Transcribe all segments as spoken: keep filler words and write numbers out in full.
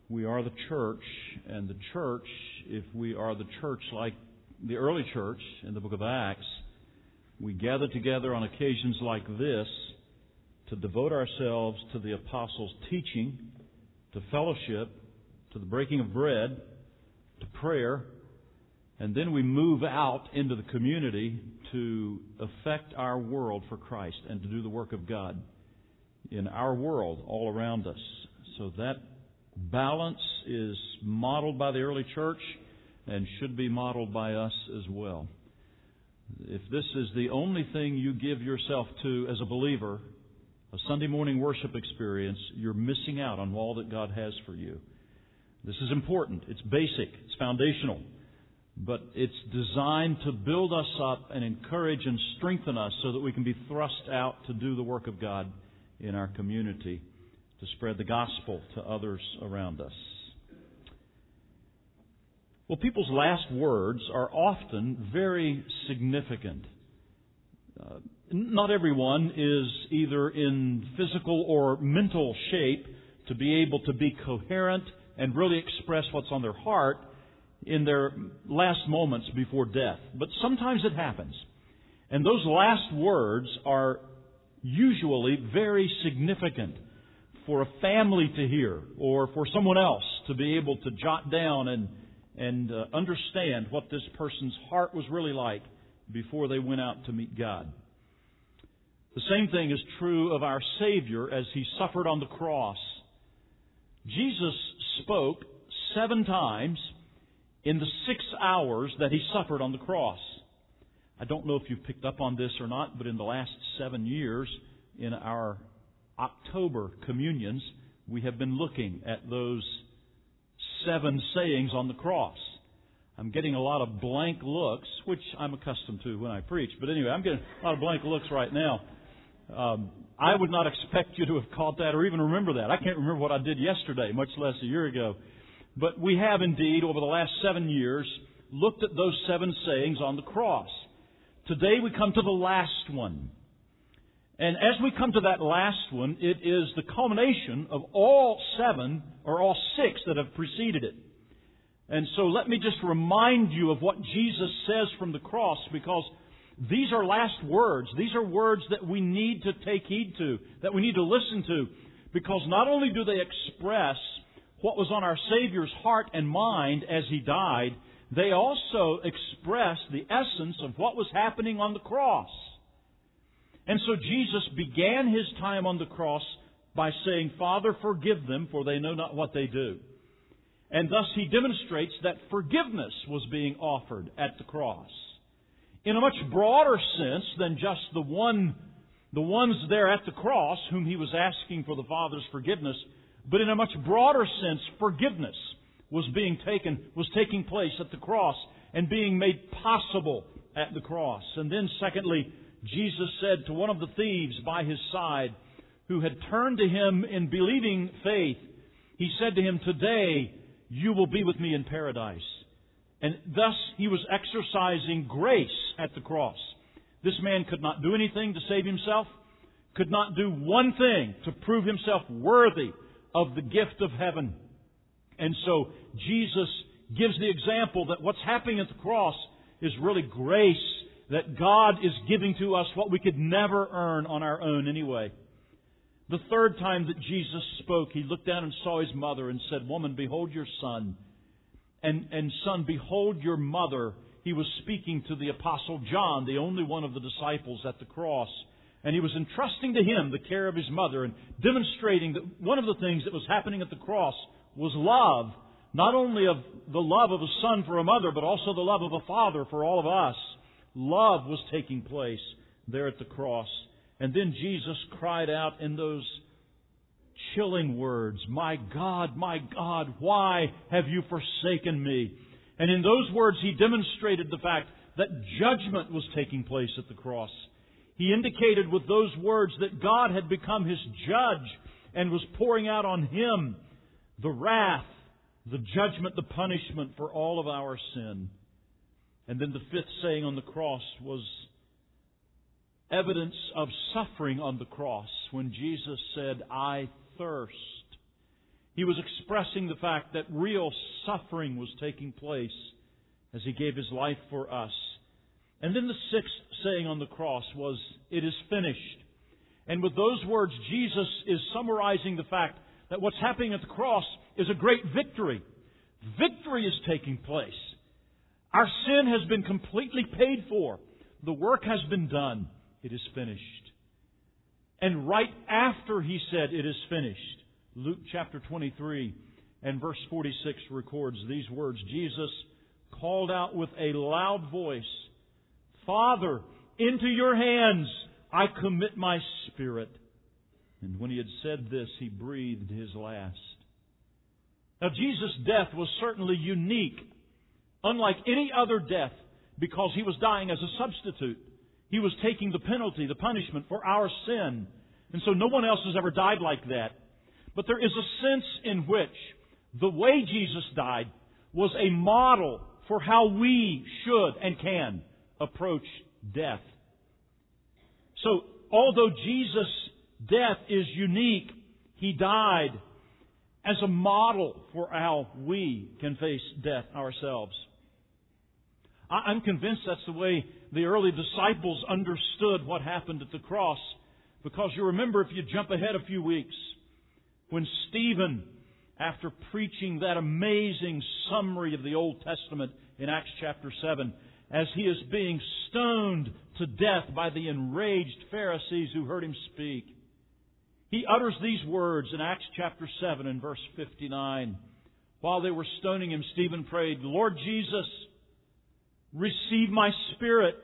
We are the church, and the church, if we are the church like the early church in the book of Acts, we gather together on occasions like this to devote ourselves to the apostles' teaching, to fellowship, to the breaking of bread, to prayer, and then we move out into the community to affect our world for Christ and to do the work of God in our world all around us. So that balance is modeled by the early church and should be modeled by us as well. If this is the only thing you give yourself to as a believer, a Sunday morning worship experience, you're missing out on all that God has for you. This is important. It's basic. It's foundational. But it's designed to build us up and encourage and strengthen us so that we can be thrust out to do the work of God in our community, to spread the gospel to others around us. Well, people's last words are often very significant. Uh, not everyone is either in physical or mental shape to be able to be coherent and really express what's on their heart in their last moments before death. But sometimes it happens. And those last words are usually very significant for a family to hear or for someone else to be able to jot down and, and uh, understand what this person's heart was really like before they went out to meet God. The same thing is true of our Savior as He suffered on the cross. Jesus spoke seven times in the six hours that He suffered on the cross. I don't know if you've picked up on this or not, but in the last seven years, in our October communions, we have been looking at those seven sayings on the cross. I'm getting a lot of blank looks, which I'm accustomed to when I preach. But anyway, I'm getting a lot of blank looks right now. Um, I would not expect you to have caught that or even remember that. I can't remember what I did yesterday, much less a year ago. But we have indeed, over the last seven years, looked at those seven sayings on the cross. Today we come to the last one. And as we come to that last one, it is the culmination of all seven, or all six, that have preceded it. And so let me just remind you of what Jesus says from the cross, because these are last words. These are words that we need to take heed to, that we need to listen to, because not only do they express what was on our Savior's heart and mind as He died, they also express the essence of what was happening on the cross. And so Jesus began His time on the cross by saying, "Father, forgive them, for they know not what they do." And thus He demonstrates that forgiveness was being offered at the cross. In a much broader sense than just the one, the ones there at the cross whom He was asking for the Father's forgiveness, but in a much broader sense, forgiveness was being taken, was taking place at the cross and being made possible at the cross. And then secondly, Jesus said to one of the thieves by His side, who had turned to Him in believing faith, He said to him, "Today you will be with me in paradise." And thus He was exercising grace at the cross. This man could not do anything to save himself, could not do one thing to prove himself worthy of the gift of heaven. And so Jesus gives the example that what's happening at the cross is really grace, that God is giving to us what we could never earn on our own anyway. The third time that Jesus spoke, He looked down and saw His mother and said, "Woman, behold your son. And, and son, behold your mother." He was speaking to the Apostle John, the only one of the disciples at the cross. And He was entrusting to him the care of his mother and demonstrating that one of the things that was happening at the cross was love. Not only of the love of a son for a mother, but also the love of a father for all of us. Love was taking place there at the cross. And then Jesus cried out in those chilling words, "My God, my God, why have you forsaken me?" And in those words He demonstrated the fact that judgment was taking place at the cross. He indicated with those words that God had become His judge and was pouring out on Him the wrath, the judgment, the punishment for all of our sin. And then the fifth saying on the cross was evidence of suffering on the cross when Jesus said, "I thirst." He was expressing the fact that real suffering was taking place as He gave His life for us. And then the sixth saying on the cross was, "It is finished." And with those words, Jesus is summarizing the fact that what's happening at the cross is a great victory. Victory is taking place. Our sin has been completely paid for. The work has been done. It is finished. And right after He said, "It is finished," Luke chapter twenty-three and verse forty-six records these words. Jesus called out with a loud voice, "Father, into Your hands I commit my spirit." And when He had said this, He breathed His last. Now, Jesus' death was certainly unique, unlike any other death, because He was dying as a substitute. He was taking the penalty, the punishment for our sin. And so no one else has ever died like that. But there is a sense in which the way Jesus died was a model for how we should and can approach death. So, although Jesus' death is unique, He died as a model for how we can face death ourselves. I'm convinced that's the way the early disciples understood what happened at the cross. Because you remember, if you jump ahead a few weeks, when Stephen, after preaching that amazing summary of the Old Testament in Acts chapter seven, as he is being stoned to death by the enraged Pharisees who heard him speak, he utters these words in Acts chapter seven and verse fifty-nine. While they were stoning him, Stephen prayed, "Lord Jesus, receive my spirit."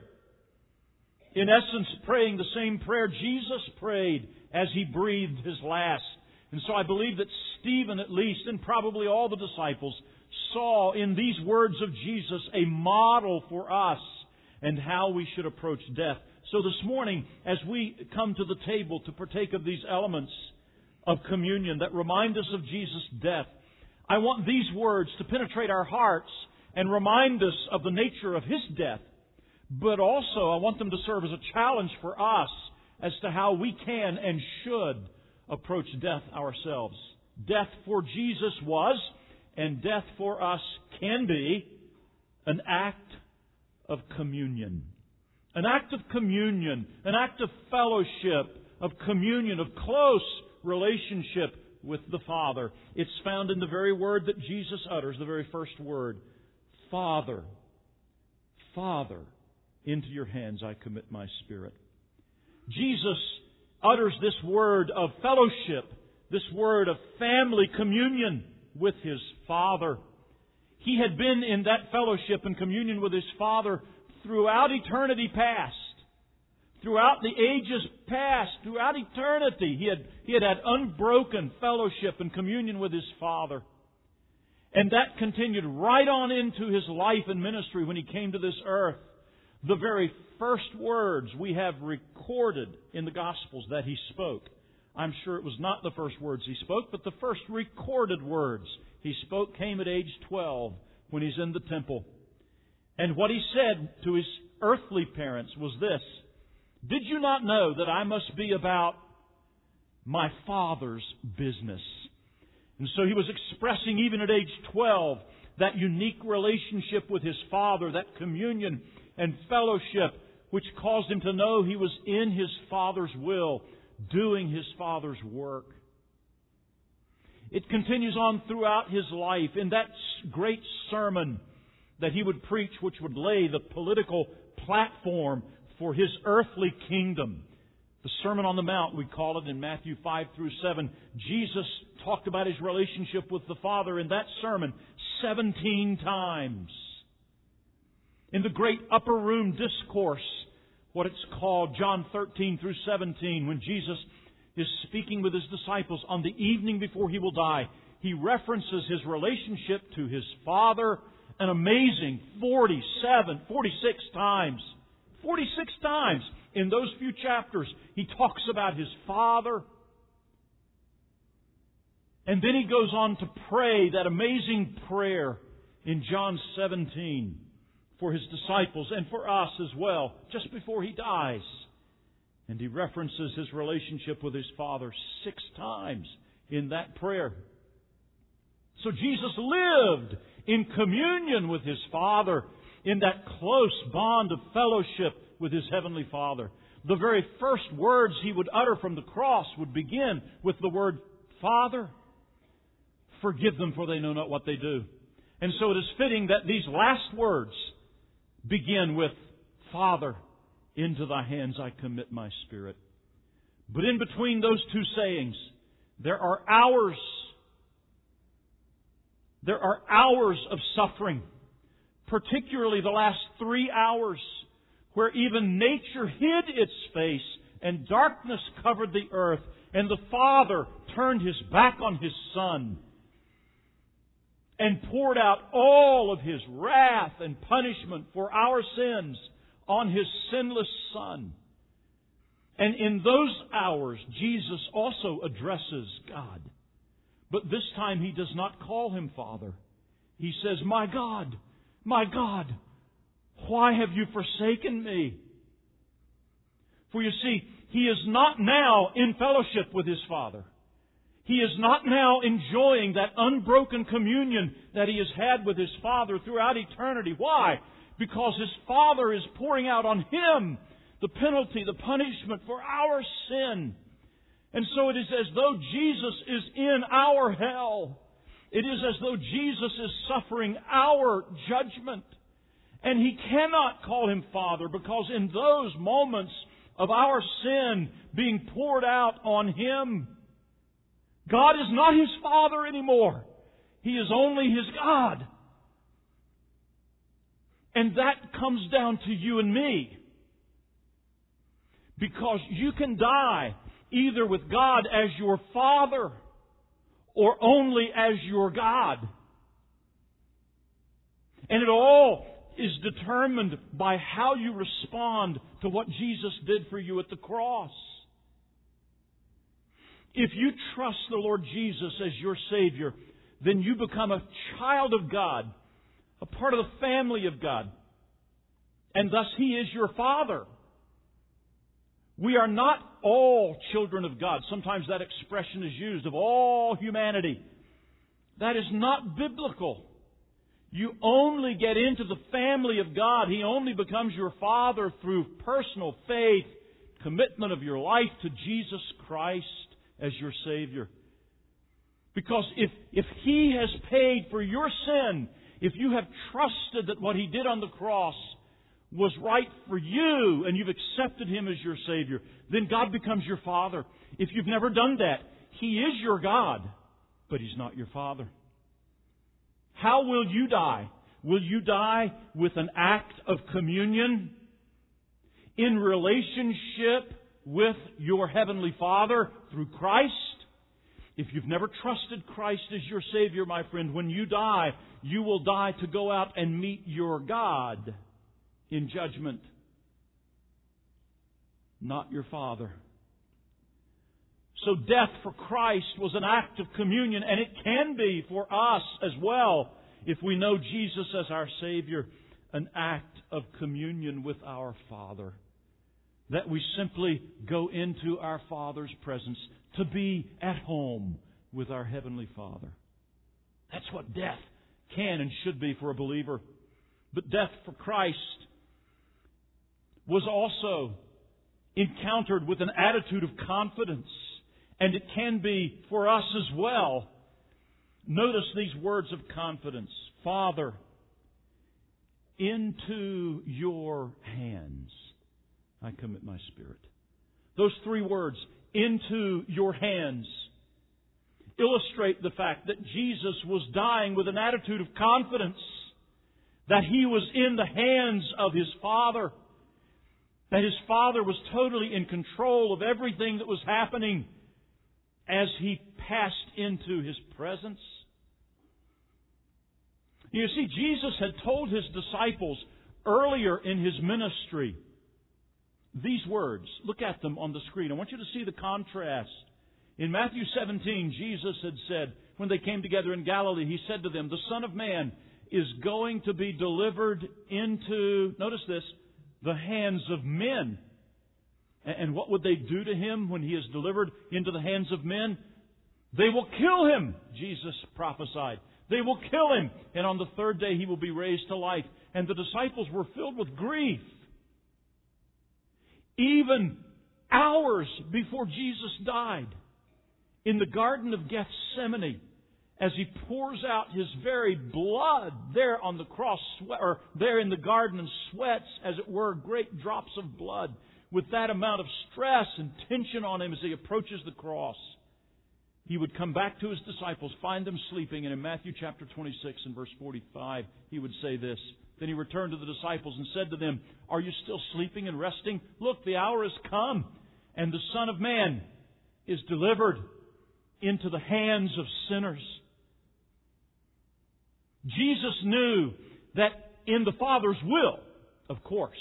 In essence, praying the same prayer Jesus prayed as he breathed his last. And so I believe that Stephen, at least, and probably all the disciples, saw in these words of Jesus a model for us and how we should approach death. So this morning, as we come to the table to partake of these elements of communion that remind us of Jesus' death, I want these words to penetrate our hearts and remind us of the nature of His death. But also, I want them to serve as a challenge for us as to how we can and should approach death ourselves. Death for Jesus was, and death for us can be, an act of communion. An act of communion, an act of fellowship, of communion, of close relationship with the Father. It's found in the very word that Jesus utters, the very first word. Father, Father, into Your hands I commit my spirit. Jesus utters this word of fellowship, this word of family communion with His Father. He had been in that fellowship and communion with His Father throughout eternity past. Throughout the ages past, throughout eternity, He had, he had had unbroken fellowship and communion with His Father. And that continued right on into His life and ministry when He came to this earth. The very first words we have recorded in the Gospels that He spoke. I'm sure it was not the first words He spoke, but the first recorded words He spoke came at age twelve when He's in the temple. And what He said to His earthly parents was this: "Did you not know that I must be about my Father's business?" And so He was expressing, even at age twelve, that unique relationship with His Father, that communion and fellowship which caused Him to know He was in His Father's will, doing His Father's work. It continues on throughout His life in that great sermon that He would preach, which would lay the political platform for His earthly kingdom. The Sermon on the Mount, we call it, in Matthew five through seven. Jesus talked about His relationship with the Father in that sermon seventeen times. In the great upper room discourse, what it's called, John thirteen through seventeen, when Jesus is speaking with His disciples on the evening before He will die, He references His relationship to His Father an amazing forty-seven, forty-six times. forty-six times in those few chapters, He talks about His Father. And then He goes on to pray that amazing prayer in John seventeen for His disciples and for us as well, just before He dies. And He references His relationship with His Father six times in that prayer. So Jesus lived in communion with His Father, in that close bond of fellowship with His Heavenly Father. The very first words He would utter from the cross would begin with the word, Father, forgive them, for they know not what they do. And so it is fitting that these last words begin with, Father, into Thy hands I commit my spirit. But in between those two sayings, there are hours, there are hours of suffering, particularly the last three hours, where even nature hid its face and darkness covered the earth, and the Father turned His back on His Son and poured out all of His wrath and punishment for our sins on His sinless Son. And in those hours, Jesus also addresses God. But this time He does not call Him Father. He says, My God, my God, why have you forsaken me? For you see, He is not now in fellowship with His Father. He is not now enjoying that unbroken communion that He has had with His Father throughout eternity. Why? Because His Father is pouring out on Him the penalty, the punishment for our sin. And so it is as though Jesus is in our hell. It is as though Jesus is suffering our judgment. And He cannot call Him Father, because in those moments of our sin being poured out on Him, God is not His Father anymore. He is only His God. And that comes down to you and me. Because you can die either with God as your Father or only as your God. And it all is determined by how you respond to what Jesus did for you at the cross. If you trust the Lord Jesus as your Savior, then you become a child of God, a part of the family of God. And thus He is your Father. We are not all children of God. Sometimes that expression is used, of all humanity. That is not biblical. You only get into the family of God. He only becomes your Father through personal faith, commitment of your life to Jesus Christ as your Savior. Because if, if He has paid for your sin, if you have trusted that what He did on the cross was right for you and you've accepted Him as your Savior, then God becomes your Father. If you've never done that, He is your God, but He's not your Father. How will you die? Will you die with an act of communion in relationship with your Heavenly Father through Christ? If you've never trusted Christ as your Savior, my friend, when you die, you will die to go out and meet your God in judgment, not your Father. So death for Christ was an act of communion, and it can be for us as well, if we know Jesus as our Savior, an act of communion with our Father. That we simply go into our Father's presence to be at home with our Heavenly Father. That's what death can and should be for a believer. But death for Christ was also encountered with an attitude of confidence. And it can be for us as well. Notice these words of confidence. Father, into your hands I commit my spirit. Those three words, into your hands, illustrate the fact that Jesus was dying with an attitude of confidence, that He was in the hands of His Father, that His Father was totally in control of everything that was happening as He passed into His presence. You see, Jesus had told His disciples earlier in His ministry these words. Look at them on the screen. I want you to see the contrast. In Matthew seventeen, Jesus had said, when they came together in Galilee, He said to them, the Son of Man is going to be delivered into, notice this, the hands of men. And what would they do to Him when He is delivered into the hands of men? They will kill him, Jesus prophesied. They will kill him, and on the third day he will be raised to life. And the disciples were filled with grief. Even hours before Jesus died, in the Garden of Gethsemane, as He pours out His very blood there on the cross, or there in the garden, and sweats, as it were, great drops of blood, with that amount of stress and tension on Him as He approaches the cross, He would come back to His disciples, find them sleeping, and in Matthew chapter twenty-six and verse forty-five, He would say this. Then He returned to the disciples and said to them, "Are you still sleeping and resting? Look, the hour has come, and the Son of Man is delivered into the hands of sinners." Jesus knew that in the Father's will, of course,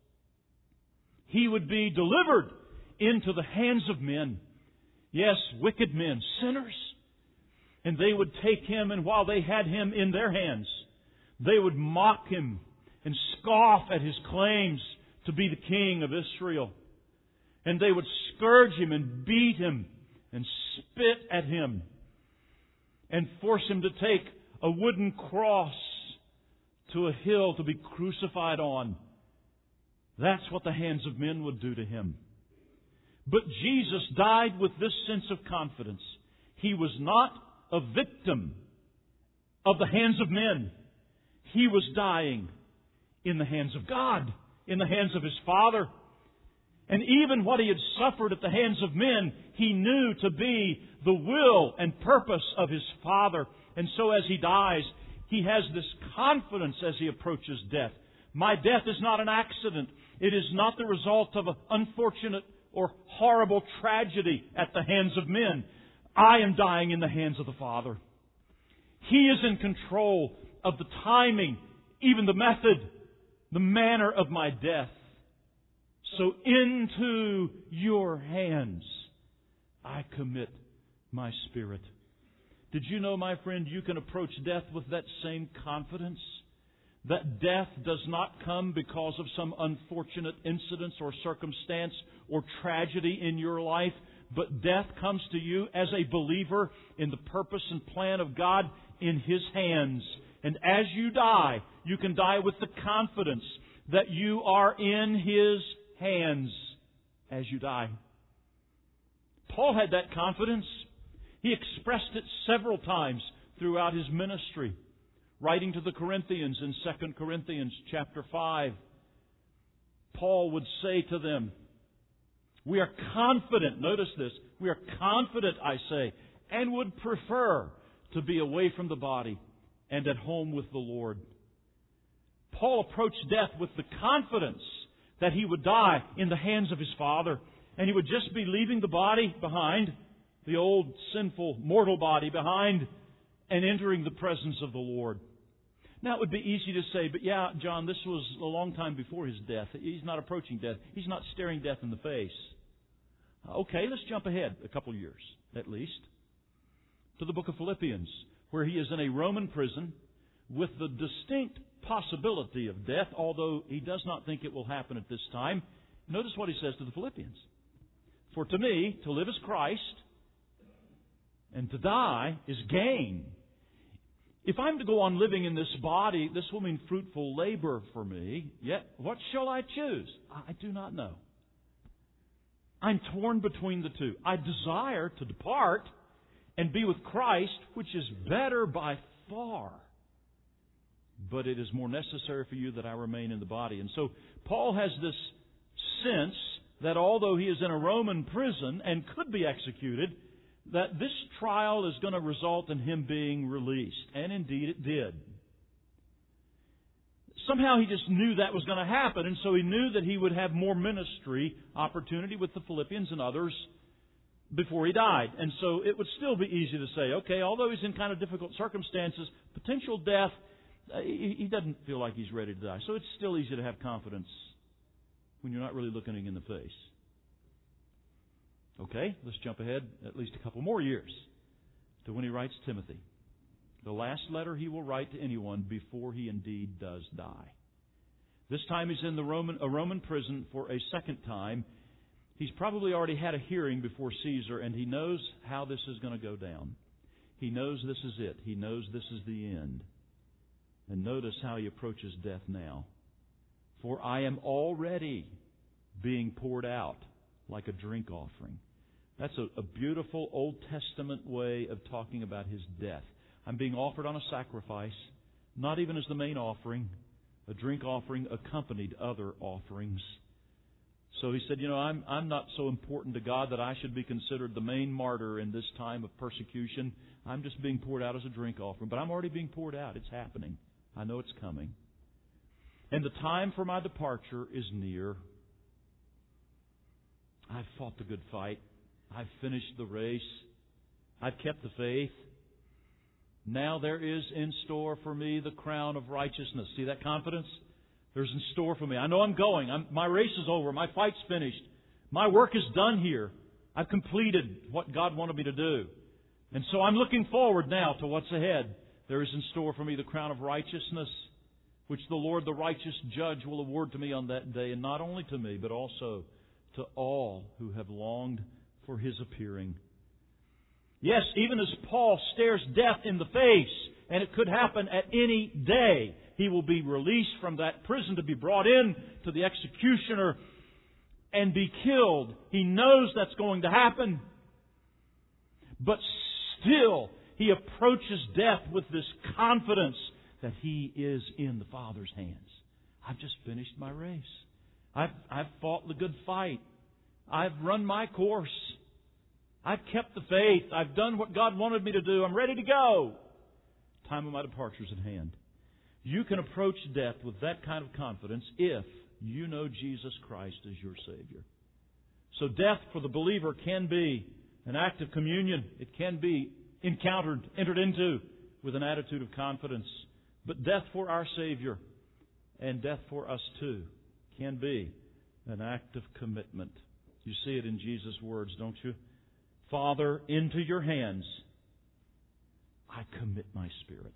He would be delivered into the hands of men. Yes, wicked men, sinners. And they would take Him, and while they had Him in their hands, they would mock Him and scoff at His claims to be the King of Israel. And they would scourge Him and beat Him and spit at Him and force Him to take a wooden cross to a hill to be crucified on. That's what the hands of men would do to Him. But Jesus died with this sense of confidence. He was not a victim of the hands of men. He was dying in the hands of God, in the hands of His Father. And even what He had suffered at the hands of men, He knew to be the will and purpose of His Father. And so as He dies, He has this confidence as He approaches death. My death is not an accident. It is not the result of an unfortunate or horrible tragedy at the hands of men. I am dying in the hands of the Father. He is in control of the timing, even the method, the manner of my death. So into your hands I commit my spirit. Did you know, my friend, you can approach death with that same confidence? That death does not come because of some unfortunate incident or circumstance or tragedy in your life, but death comes to you as a believer in the purpose and plan of God in His hands. And as you die, you can die with the confidence that you are in His hands as you die. Paul had that confidence. He expressed it several times throughout his ministry. Writing to the Corinthians in Second Corinthians chapter five, Paul would say to them, "We are confident," notice this, "we are confident, I say, and would prefer to be away from the body and at home with the Lord." Paul approached death with the confidence that he would die in the hands of his Father, and he would just be leaving the body behind, the old sinful mortal body behind, and entering the presence of the Lord. Now, it would be easy to say, but yeah, John, this was a long time before his death. He's not approaching death. He's not staring death in the face. Okay, let's jump ahead a couple of years, at least, to the book of Philippians, where he is in a Roman prison with the distinct possibility of death, although he does not think it will happen at this time. Notice what he says to the Philippians. "For to me, to live is Christ, and to die is gain. If I'm to go on living in this body, this will mean fruitful labor for me. Yet, what shall I choose? I do not know. I'm torn between the two. I desire to depart and be with Christ, which is better by far. But it is more necessary for you that I remain in the body." And so, Paul has this sense that although he is in a Roman prison and could be executed, that this trial is going to result in him being released. And indeed it did. Somehow he just knew that was going to happen, and so he knew that he would have more ministry opportunity with the Philippians and others before he died. And so it would still be easy to say, okay, although he's in kind of difficult circumstances, potential death, he, he doesn't feel like he's ready to die. So it's still easy to have confidence when you're not really looking him in the face. Okay, let's jump ahead at least a couple more years to when he writes Timothy. The last letter he will write to anyone before he indeed does die. This time he's in the Roman, a Roman prison for a second time. He's probably already had a hearing before Caesar, and he knows how this is going to go down. He knows this is it. He knows this is the end. And notice how he approaches death now. For I am already being poured out like a drink offering. That's a, a beautiful Old Testament way of talking about His death. I'm being offered on a sacrifice, not even as the main offering. A drink offering accompanied other offerings. So he said, you know, I'm, I'm not so important to God that I should be considered the main martyr in this time of persecution. I'm just being poured out as a drink offering. But I'm already being poured out. It's happening. I know it's coming. And the time for my departure is near. I've fought the good fight. I've finished the race. I've kept the faith. Now there is in store for me the crown of righteousness. See that confidence? There's in store for me. I know I'm going. I'm, my race is over. My fight's finished. My work is done here. I've completed what God wanted me to do. And so I'm looking forward now to what's ahead. There is in store for me the crown of righteousness, which the Lord, the righteous judge, will award to me on that day, and not only to me, but also to all who have longed for His appearing. Yes, even as Paul stares death in the face, and it could happen at any day, he will be released from that prison to be brought in to the executioner and be killed. He knows that's going to happen. But still, he approaches death with this confidence that he is in the Father's hands. I've just finished my race. I've, I've fought the good fight. I've run my course. I've kept the faith. I've done what God wanted me to do. I'm ready to go. Time of my departure is at hand. You can approach death with that kind of confidence if you know Jesus Christ as your Savior. So death for the believer can be an act of communion. It can be encountered, entered into with an attitude of confidence. But death for our Savior and death for us too can be an act of commitment. You see it in Jesus' words, don't you? Father, into your hands I commit my spirit.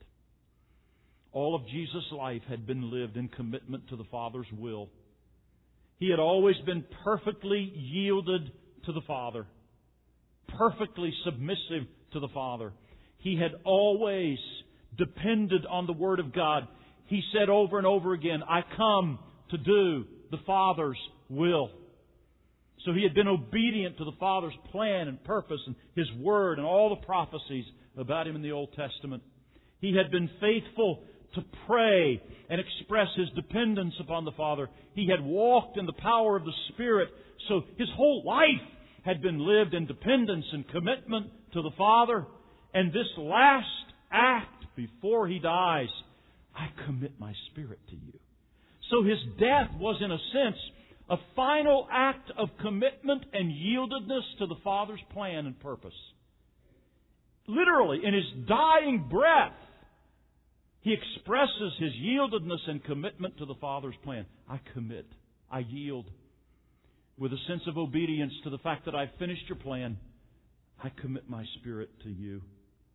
All of Jesus' life had been lived in commitment to the Father's will. He had always been perfectly yielded to the Father, perfectly submissive to the Father. He had always depended on the Word of God. He said over and over again, I come to do the Father's will. So he had been obedient to the Father's plan and purpose and His Word and all the prophecies about Him in the Old Testament. He had been faithful to pray and express His dependence upon the Father. He had walked in the power of the Spirit. So his whole life had been lived in dependence and commitment to the Father. And this last act before he dies, I commit my spirit to you. So his death was, in a sense, a final act of commitment and yieldedness to the Father's plan and purpose. Literally, in his dying breath, he expresses his yieldedness and commitment to the Father's plan. I commit. I yield. With a sense of obedience to the fact that I've finished your plan, I commit my spirit to you.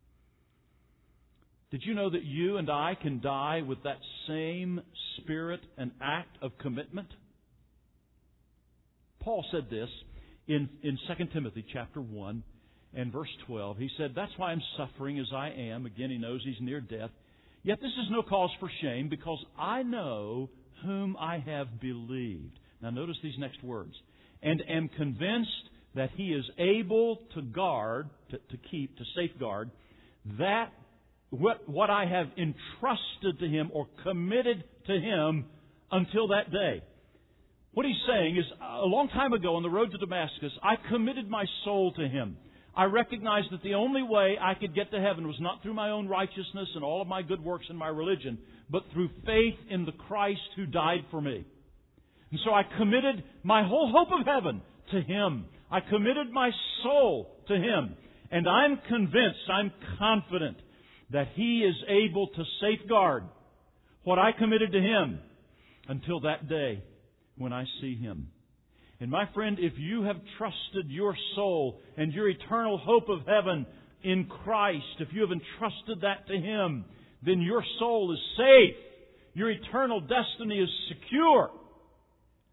Did you know that you and I can die with that same spirit and act of commitment? Paul said this in, in Second Timothy chapter one and verse twelve. He said, that's why I'm suffering as I am. Again, he knows he's near death. Yet this is no cause for shame, because I know whom I have believed. Now notice these next words. And am convinced that He is able to guard, to, to keep, to safeguard, that what, what I have entrusted to Him or committed to Him until that day. What he's saying is, a long time ago on the road to Damascus, I committed my soul to Him. I recognized that the only way I could get to heaven was not through my own righteousness and all of my good works and my religion, but through faith in the Christ who died for me. And so I committed my whole hope of heaven to Him. I committed my soul to Him. And I'm convinced, I'm confident that He is able to safeguard what I committed to Him until that day when I see Him. And my friend, if you have trusted your soul and your eternal hope of heaven in Christ, if you have entrusted that to Him, then your soul is safe. Your eternal destiny is secure.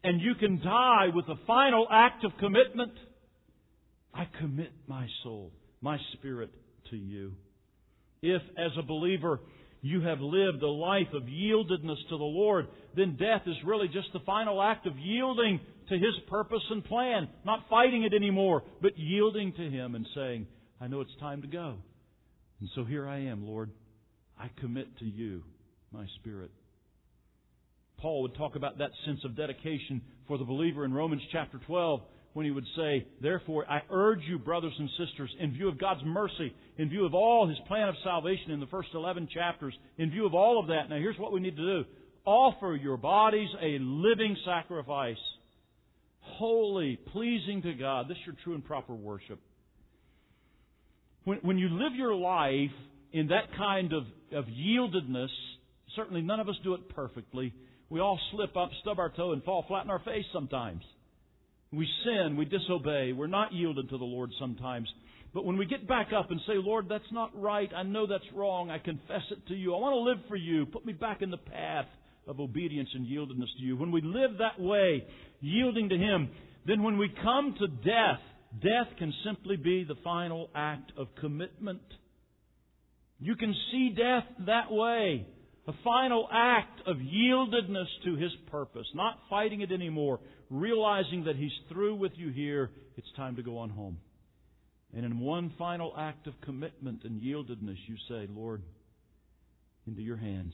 And you can die with a final act of commitment. I commit my soul, my spirit to you. If, as a believer, you have lived a life of yieldedness to the Lord, then death is really just the final act of yielding to His purpose and plan. Not fighting it anymore, but yielding to Him and saying, I know it's time to go. And so here I am, Lord. I commit to you my spirit. Paul would talk about that sense of dedication for the believer in Romans chapter twelve when he would say, therefore, I urge you, brothers and sisters, in view of God's mercy, in view of all His plan of salvation in the first eleven chapters, in view of all of that, now here's what we need to do. Offer your bodies a living sacrifice, holy, pleasing to God. This is your true and proper worship. When, when you live your life in that kind of, of yieldedness, certainly none of us do it perfectly. We all slip up, stub our toe, and fall flat in our face sometimes. We sin, we disobey, we're not yielded to the Lord sometimes. But when we get back up and say, Lord, that's not right, I know that's wrong, I confess it to you, I want to live for you, put me back in the path of obedience and yieldedness to you. When we live that way, yielding to Him, then when we come to death, death can simply be the final act of commitment. You can see death that way. A final act of yieldedness to His purpose. Not fighting it anymore. Realizing that He's through with you here. It's time to go on home. And in one final act of commitment and yieldedness, you say, Lord, into your hands,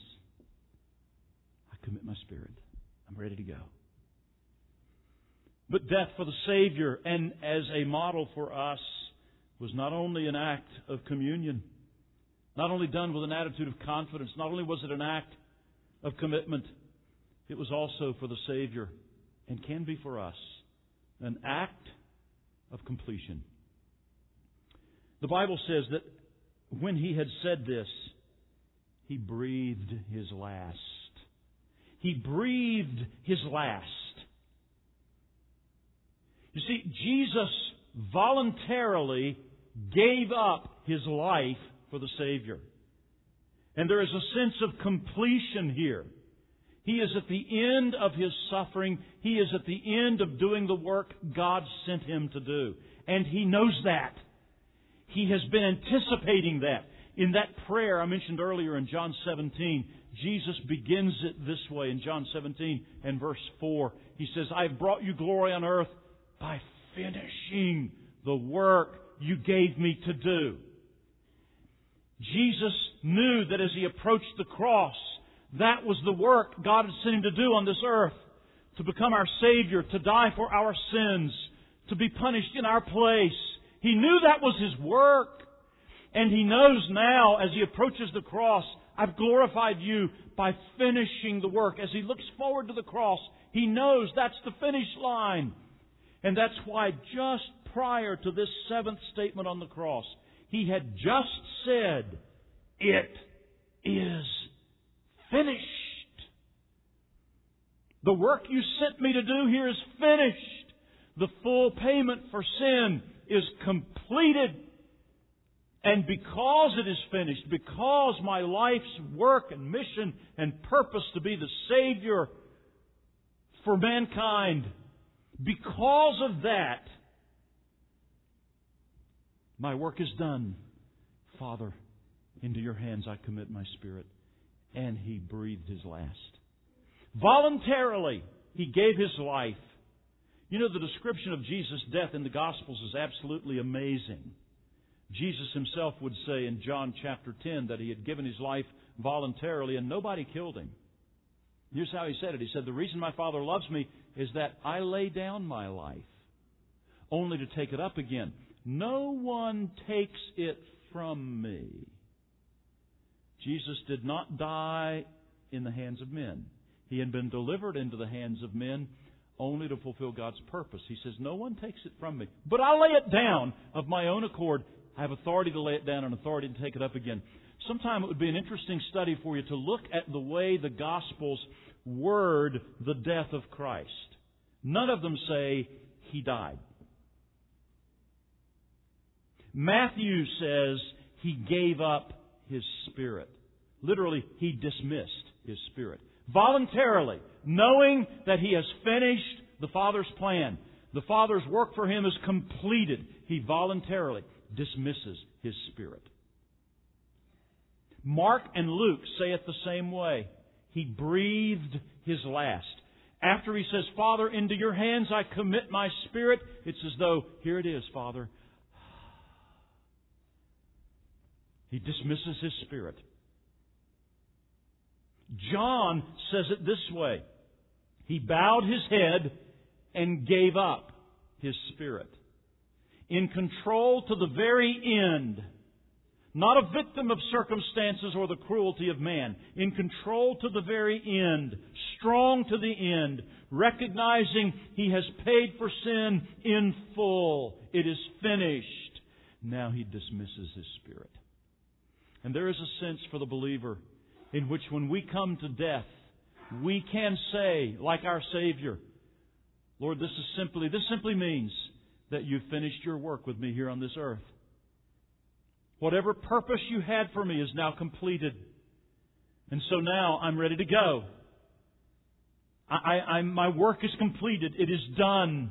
I commit my spirit. I'm ready to go. But death for the Savior and as a model for us was not only an act of communion, not only done with an attitude of confidence, not only was it an act of commitment, it was also for the Savior, and can be for us, an act of completion. The Bible says that when He had said this, He breathed His last. He breathed His last. You see, Jesus voluntarily gave up His life for the Savior. And there is a sense of completion here. He is at the end of His suffering. He is at the end of doing the work God sent Him to do. And He knows that. He has been anticipating that. In that prayer I mentioned earlier in John seventeen, Jesus begins it this way in John seventeen and verse four. He says, I have brought you glory on earth by finishing the work you gave me to do. Jesus knew that as He approached the cross, that was the work God had sent Him to do on this earth. To become our Savior, to die for our sins, to be punished in our place. He knew that was His work. And He knows now, as He approaches the cross, I've glorified you by finishing the work. As He looks forward to the cross, He knows that's the finish line. And that's why just prior to this seventh statement on the cross, He had just said, it is finished. The work you sent me to do here is finished. The full payment for sin is completed. And because it is finished, because my life's work and mission and purpose to be the Savior for mankind, because of that, my work is done. Father, into your hands I commit my spirit. And He breathed His last. Voluntarily, He gave His life. You know, the description of Jesus' death in the Gospels is absolutely amazing. Jesus Himself would say in John chapter ten that He had given His life voluntarily and nobody killed Him. Here's how He said it. He said, the reason my Father loves me is that I lay down my life only to take it up again. No one takes it from me. Jesus did not die in the hands of men. He had been delivered into the hands of men only to fulfill God's purpose. He says, no one takes it from me. But I lay it down of my own accord. I have authority to lay it down and authority to take it up again. Sometime it would be an interesting study for you to look at the way the Gospels word the death of Christ. None of them say He died. Matthew says He gave up His Spirit. Literally, He dismissed His Spirit. voluntarily, knowing that He has finished the Father's plan. The Father's work for Him is completed. He voluntarily dismisses His Spirit. Mark and Luke say it the same way. He breathed His last. After He says, Father, into your hands I commit my spirit, it's as though, here it is, Father. He dismisses His Spirit. John says it this way. He bowed His head and gave up His Spirit. In control to the very end. Not a victim of circumstances or the cruelty of man. In control to the very end. Strong to the end. Recognizing He has paid for sin in full. It is finished. Now He dismisses His Spirit. And there is a sense for the believer in which when we come to death, we can say, like our Savior, Lord, this is simply, this simply means that you've finished your work with me here on this earth. Whatever purpose you had for me is now completed. And so now I'm ready to go. I, I, I'm, my work is completed. It is done.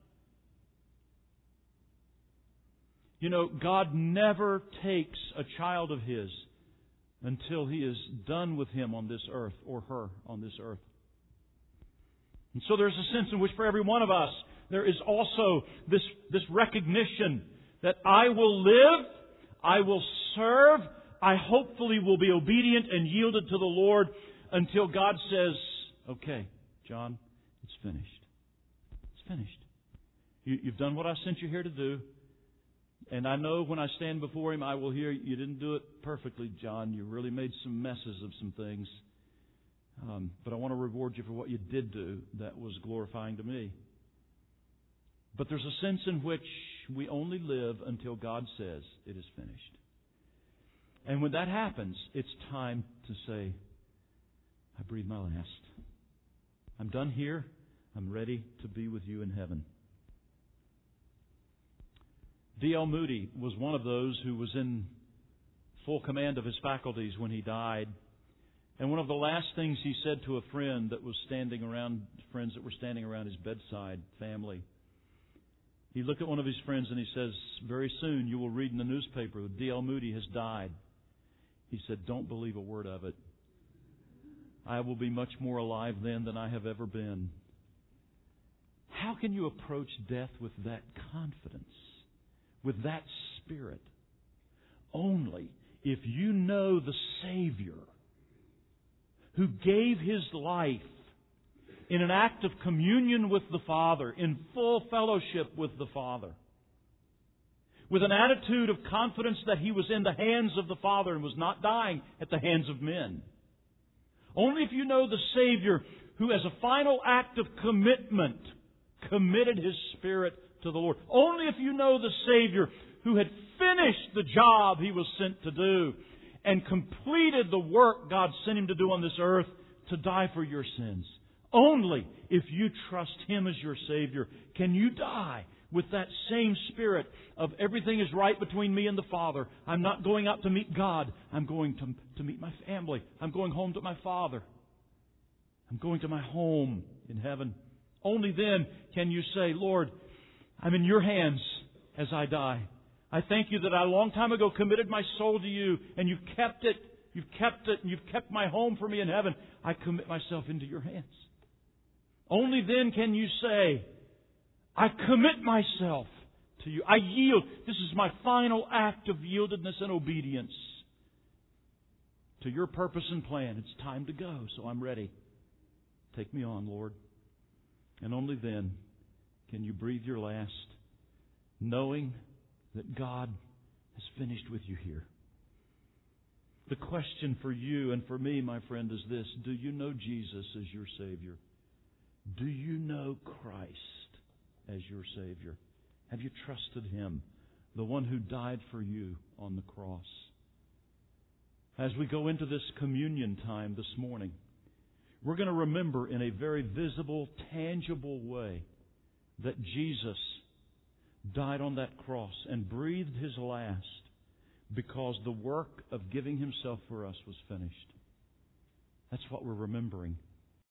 You know, God never takes a child of His until He is done with him on this earth or her on this earth. And so there's a sense in which for every one of us there is also this, this recognition that I will live, I will serve, I hopefully will be obedient and yielded to the Lord until God says, okay, John, it's finished. It's finished. You, you've done what I sent you here to do. And I know when I stand before Him, I will hear, you didn't do it perfectly, John. You really made some messes of some things. Um, but I want to reward you for what you did do that was glorifying to me. But there's a sense in which we only live until God says it is finished. And when that happens, it's time to say, I breathe my last. I'm done here. I'm ready to be with you in heaven. D L Moody was one of those who was in full command of his faculties when he died. And one of the last things he said to a friend that was standing around, friends that were standing around his bedside, family, he looked at one of his friends and he says, very soon you will read in the newspaper that D L Moody has died. He said, don't believe a word of it. I will be much more alive then than I have ever been. How can you approach death with that confidence? With that spirit? Only if you know the Savior who gave His life in an act of communion with the Father, in full fellowship with the Father, with an attitude of confidence that He was in the hands of the Father and was not dying at the hands of men. Only if you know the Savior who, as a final act of commitment, committed His Spirit to the Lord. Only if you know the Savior who had finished the job He was sent to do and completed the work God sent Him to do on this earth to die for your sins. Only if you trust Him as your Savior can you die with that same spirit of everything is right between me and the Father. I'm not going out to meet God. I'm going to, to meet my family. I'm going home to my Father. I'm going to my home in heaven. Only then can you say, Lord, I'm in your hands as I die. I thank you that I a long time ago committed my soul to you and you've kept it. You've kept it and you've kept my home for me in heaven. I commit myself into your hands. Only then can you say, I commit myself to you. I yield. This is my final act of yieldedness and obedience to your purpose and plan. It's time to go, so I'm ready. Take me on, Lord. And only then can you breathe your last, knowing that God has finished with you here. The question for you and for me, my friend, is this. Do you know Jesus as your Savior? Do you know Christ as your Savior? Have you trusted Him, the one who died for you on the cross? As we go into this communion time this morning, we're going to remember in a very visible, tangible way that Jesus died on that cross and breathed His last because the work of giving Himself for us was finished. That's what we're remembering